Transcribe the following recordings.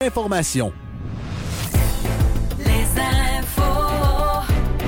Information. Les infos.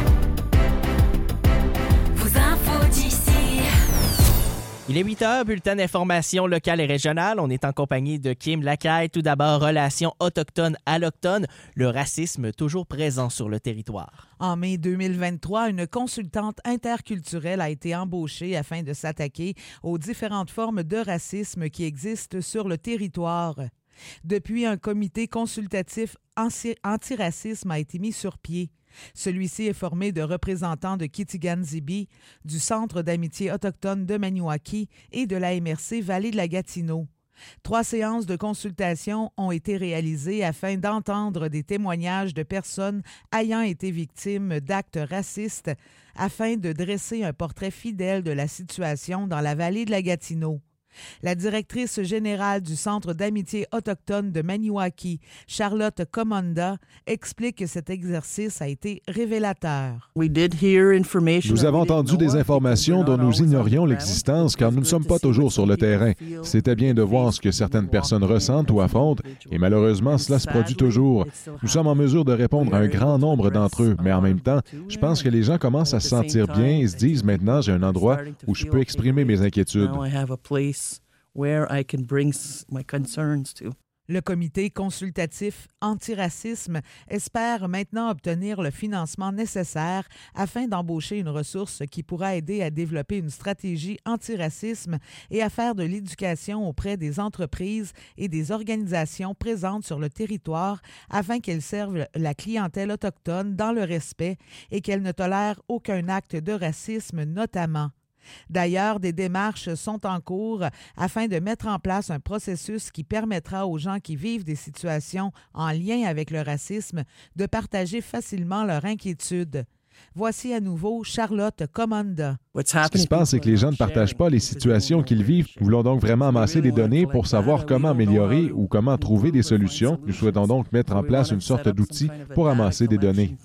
Vos infos d'ici. Il est 8h, bulletin d'information locale et régionale. On est en compagnie de Kim Lacaille. Tout d'abord, relations autochtones-allochtones, le racisme toujours présent sur le territoire. En mai 2023, une consultante interculturelle a été embauchée afin de s'attaquer aux différentes formes de racisme qui existent sur le territoire. Depuis, un comité consultatif antiracisme a été mis sur pied. Celui-ci est formé de représentants de Kitigan-Zibi, du Centre d'amitié autochtone de Maniwaki et de la MRC Vallée de la Gatineau. 3 séances de consultation ont été réalisées afin d'entendre des témoignages de personnes ayant été victimes d'actes racistes afin de dresser un portrait fidèle de la situation dans la Vallée de la Gatineau. La directrice générale du Centre d'amitié autochtone de Maniwaki, Charlotte Comonda, explique que cet exercice a été révélateur. Nous avons entendu des informations dont nous ignorions l'existence car nous ne sommes pas toujours sur le terrain. C'était bien de voir ce que certaines personnes ressentent ou affrontent et malheureusement, cela se produit toujours. Nous sommes en mesure de répondre à un grand nombre d'entre eux, mais en même temps, je pense que les gens commencent à se sentir bien et se disent maintenant, j'ai un endroit où je peux exprimer mes inquiétudes. Where I can bring my concerns to. Le comité consultatif antiracisme espère maintenant obtenir le financement nécessaire afin d'embaucher une ressource qui pourra aider à développer une stratégie antiracisme et à faire de l'éducation auprès des entreprises et des organisations présentes sur le territoire afin qu'elles servent la clientèle autochtone dans le respect et qu'elles ne tolèrent aucun acte de racisme notamment. D'ailleurs, des démarches sont en cours afin de mettre en place un processus qui permettra aux gens qui vivent des situations en lien avec le racisme de partager facilement leurs inquiétudes. Voici à nouveau Charlotte Comonda. Ce qui se passe, c'est que les gens ne partagent pas les situations qu'ils vivent. Nous voulons donc vraiment amasser des données pour savoir comment améliorer ou comment trouver des solutions. Nous souhaitons donc mettre en place une sorte d'outil pour amasser des données.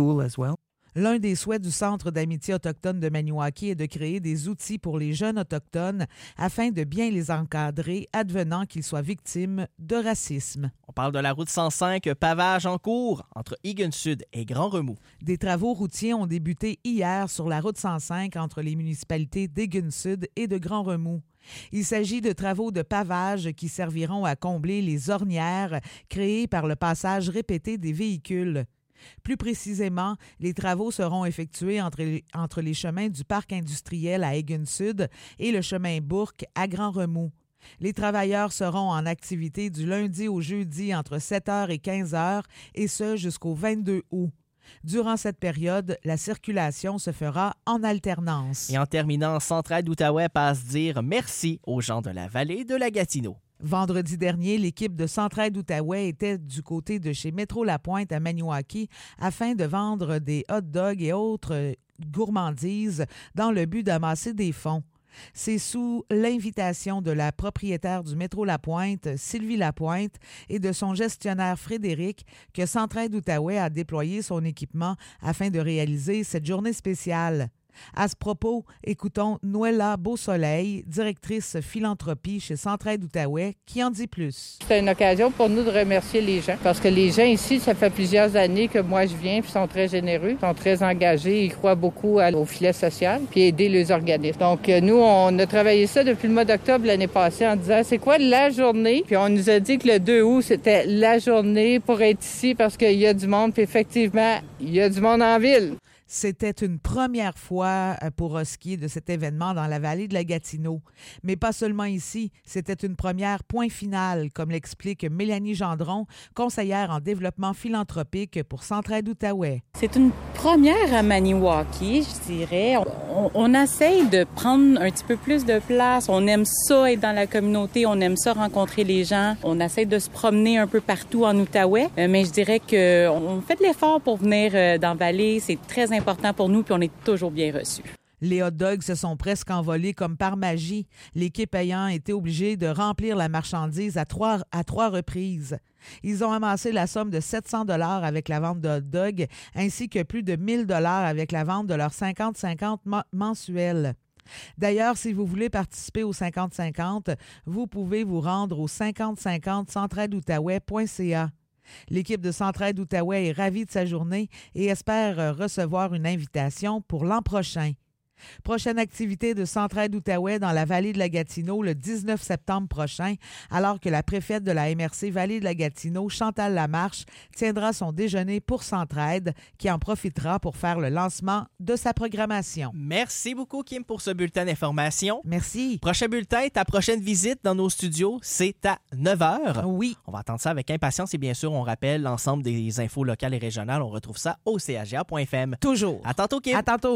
L'un des souhaits du Centre d'amitié autochtone de Maniwaki est de créer des outils pour les jeunes autochtones afin de bien les encadrer, advenant qu'ils soient victimes de racisme. On parle de la route 105, pavage en cours entre Egan Sud et Grand Remous. Des travaux routiers ont débuté hier sur la route 105 entre les municipalités d'Egan Sud et de Grand Remous. Il s'agit de travaux de pavage qui serviront à combler les ornières créées par le passage répété des véhicules. Plus précisément, les travaux seront effectués entre les chemins du parc industriel à Egan Sud et le chemin Bourque à Grand Remous. Les travailleurs seront en activité du lundi au jeudi entre 7h et 15h et ce jusqu'au 22 août. Durant cette période, la circulation se fera en alternance. Et en terminant, Centraide d'Outaouais passe dire merci aux gens de la vallée de la Gatineau. Vendredi dernier, l'équipe de Centraide Outaouais était du côté de chez Métro Lapointe à Maniwaki afin de vendre des hot dogs et autres gourmandises dans le but d'amasser des fonds. C'est sous l'invitation de la propriétaire du Métro Lapointe, Sylvie Lapointe, et de son gestionnaire Frédéric que Centraide Outaouais a déployé son équipement afin de réaliser cette journée spéciale. À ce propos, écoutons Noëlla Beausoleil, directrice philanthropie chez Centraide Outaouais, qui en dit plus. C'est une occasion pour nous de remercier les gens, parce que les gens ici, ça fait plusieurs années que moi je viens, puis sont très généreux, sont très engagés, ils croient beaucoup au filet social, puis aider les organismes. Donc nous, on a travaillé ça depuis le mois d'octobre l'année passée en disant c'est quoi la journée, puis on nous a dit que le 2 août, c'était la journée pour être ici parce qu'il y a du monde, puis effectivement, il y a du monde en ville. C'était une première fois pour ce qui est de cet événement dans la vallée de la Gatineau. Mais pas seulement ici, c'était une première point final, comme l'explique Mélanie Gendron, conseillère en développement philanthropique pour Centraide Outaouais. C'est une première à Maniwaki, je dirais. On essaye de prendre un petit peu plus de place. On aime ça être dans la communauté, on aime ça rencontrer les gens. On essaie de se promener un peu partout en Outaouais, mais je dirais qu'on fait de l'effort pour venir dans la vallée. C'est très important pour nous, puis on est toujours bien reçus. Les hot dogs se sont presque envolés comme par magie, l'équipe ayant été obligée de remplir la marchandise à trois reprises. Ils ont amassé la somme de 700 $ avec la vente de hot dogs, ainsi que plus de 1 000 $ avec la vente de leurs 50-50 mensuels. D'ailleurs, si vous voulez participer au 50-50, vous pouvez vous rendre au 5050centraideoutaouais.ca. L'équipe de Centraide Outaouais est ravie de sa journée et espère recevoir une invitation pour l'an prochain. Prochaine activité de Centraide Outaouais dans la vallée de la Gatineau le 19 septembre prochain, alors que la préfète de la MRC Vallée de la Gatineau, Chantal Lamarche, tiendra son déjeuner pour Centraide, qui en profitera pour faire le lancement de sa programmation. Merci beaucoup, Kim, pour ce bulletin d'information. Merci. Prochain bulletin, ta prochaine visite dans nos studios, c'est à 9h. Oui. On va attendre ça avec impatience et bien sûr, on rappelle l'ensemble des infos locales et régionales. On retrouve ça au CHGA.fm. Toujours. À tantôt, Kim. À tantôt.